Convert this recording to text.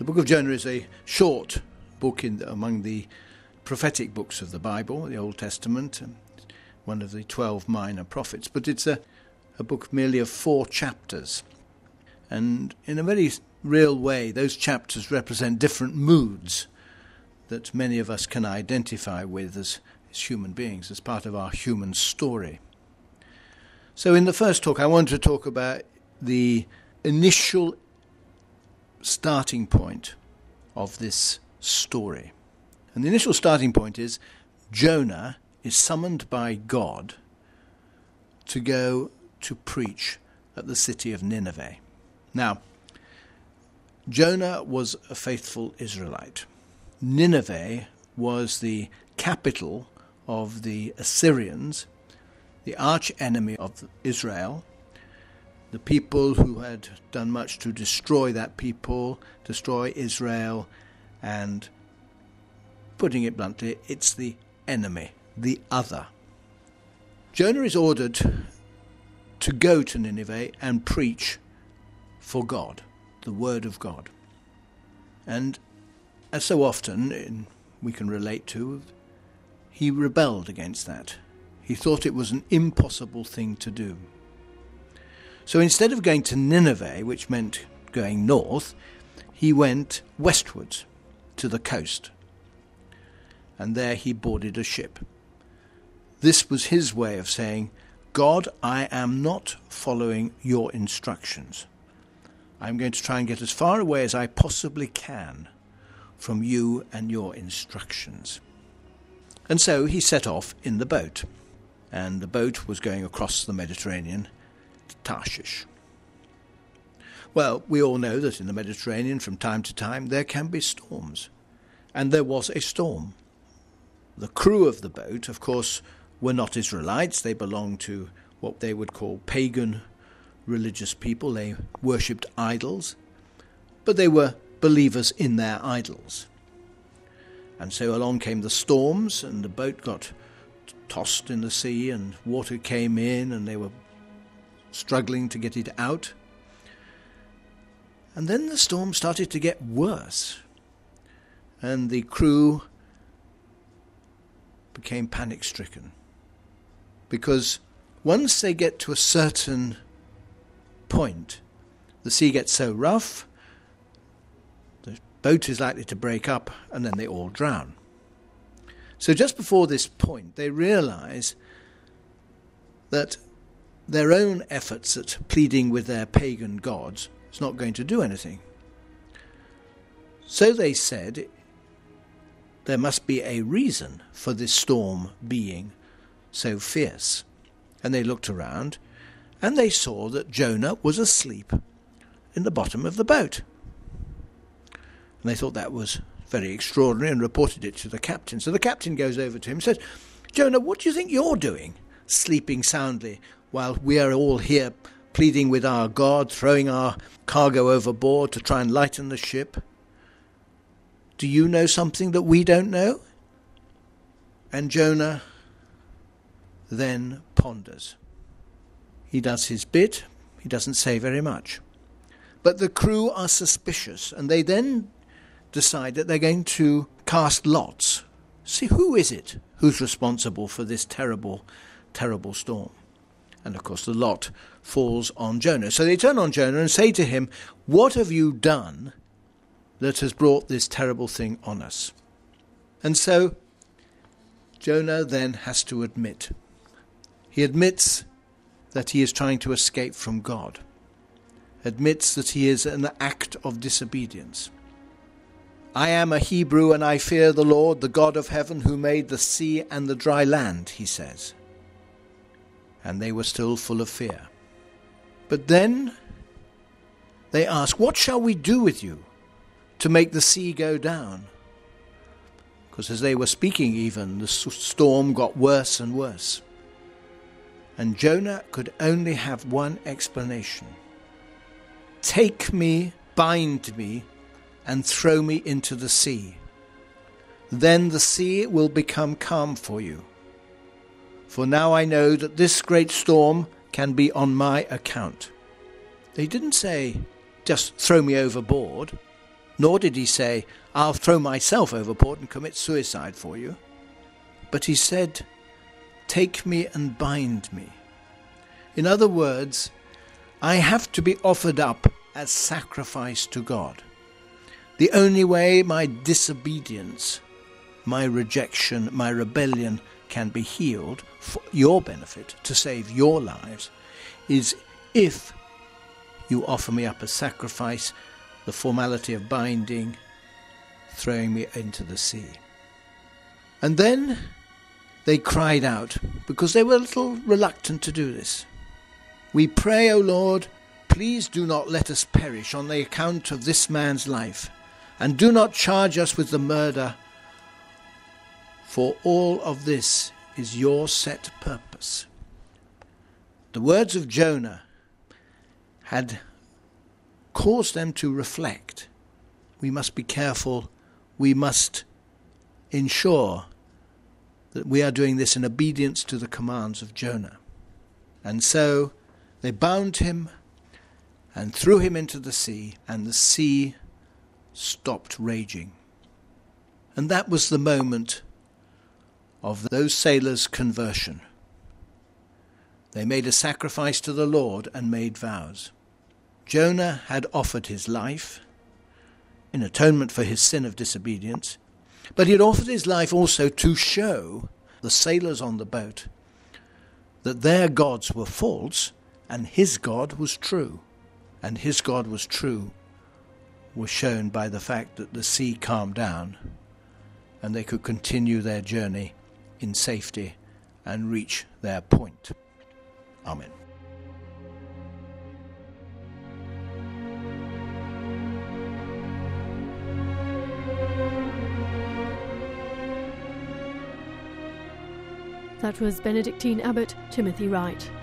The book of Jonah is a short book among the prophetic books of the Bible, the Old Testament, one of the 12 minor prophets. But it's a book merely of 4 chapters. And in a very real way, those chapters represent different moods that many of us can identify with as human beings, as part of our human story. So in the first talk, I want to talk about the initial starting point of this story. And the initial starting point is Jonah is summoned by God to go to preach at the city of Nineveh. Now, Jonah was a faithful Israelite. Nineveh was the capital of the Assyrians, the arch enemy of Israel, the people who had done much to destroy that people, destroy Israel, and putting it bluntly, it's the enemy, the other. Jonah is ordered to go to Nineveh and preach for God, the word of God. And as so often we can relate to, he rebelled against that. He thought it was an impossible thing to do. So instead of going to Nineveh, which meant going north, he went westwards to the coast. And there he boarded a ship. This was his way of saying, God, I am not following your instructions. I'm going to try and get as far away as I possibly can from you and your instructions. And so he set off in the boat. And the boat was going across the Mediterranean to Tarshish. Well, we all know that in the Mediterranean from time to time there can be storms. And there was a storm. The crew of the boat, of course, were not Israelites. They belonged to what they would call pagan religious people. They worshipped idols, but they were believers in their idols. And so along came the storms, and the boat got tossed in the sea, and water came in, and they were struggling to get it out. And then the storm started to get worse, and the crew became panic-stricken, because once they get to a certain point, the sea gets so rough, the boat is likely to break up, and then they all drown. So just before this point, they realize that their own efforts at pleading with their pagan gods is not going to do anything. So they said there must be a reason for this storm being so fierce. And they looked around, and they saw that Jonah was asleep in the bottom of the boat. And they thought that was very extraordinary and reported it to the captain. So the captain goes over to him and says, Jonah, what do you think you're doing, sleeping soundly, while we are all here pleading with our God, throwing our cargo overboard to try and lighten the ship? Do you know something that we don't know? And Jonah then ponders. He does his bit. He doesn't say very much. But the crew are suspicious, and they then decide that they're going to cast lots. See, who is it who's responsible for this terrible, terrible storm? And of course the lot falls on Jonah. So they turn on Jonah and say to him, what have you done that has brought this terrible thing on us? And so Jonah then has to admit. He admits that he is trying to escape from God. Admits that he is an act of disobedience. I am a Hebrew and I fear the Lord, the God of heaven, who made the sea and the dry land, he says. And they were still full of fear. But then they ask, what shall we do with you to make the sea go down? Because as they were speaking even, the storm got worse and worse. And Jonah could only have one explanation. Take me, bind me, and throw me into the sea. Then the sea will become calm for you. For now I know that this great storm can be on my account. They didn't say, just throw me overboard. Nor did he say, I'll throw myself overboard and commit suicide for you. But he said, take me and bind me. In other words, I have to be offered up as sacrifice to God. The only way my disobedience, my rejection, my rebellion can be healed for your benefit, to save your lives, is if you offer me up as sacrifice, the formality of binding, throwing me into the sea. And then they cried out, because they were a little reluctant to do this. We pray, O Lord, please do not let us perish on the account of this man's life, and do not charge us with the murder, for all of this is your set purpose. The words of Jonah had caused them to reflect. We must be careful. We must ensure that we are doing this in obedience to the commands of Jonah. And so they bound him and threw him into the sea, and the sea stopped raging. And that was the moment of those sailors' conversion. They made a sacrifice to the Lord and made vows. Jonah had offered his life in atonement for his sin of disobedience, but he had offered his life also to show the sailors on the boat that their gods were false and his God was true. And his God was true was shown by the fact that the sea calmed down and they could continue their journey in safety and reach their point. Amen. That was Benedictine Abbot Timothy Wright.